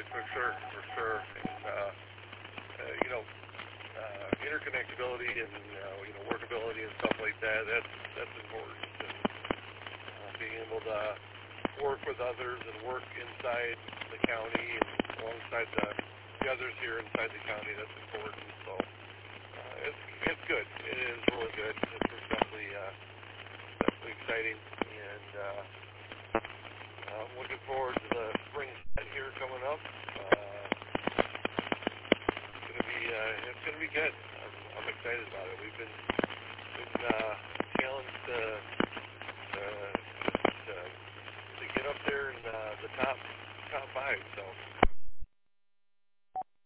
for sure, for sure. And interconnectability and workability and stuff like that. That's important. And being able to work with others and work inside the county and alongside the others here inside the county. That's important. So it's good. It is really good. It's definitely exciting, and I'm looking forward to the spring set here coming up. It's gonna be good. I'm excited about it. We've been challenged to get up there in the top five. So.